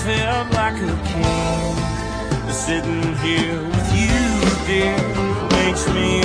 felt like a king. Sitting here with you, dear, makes me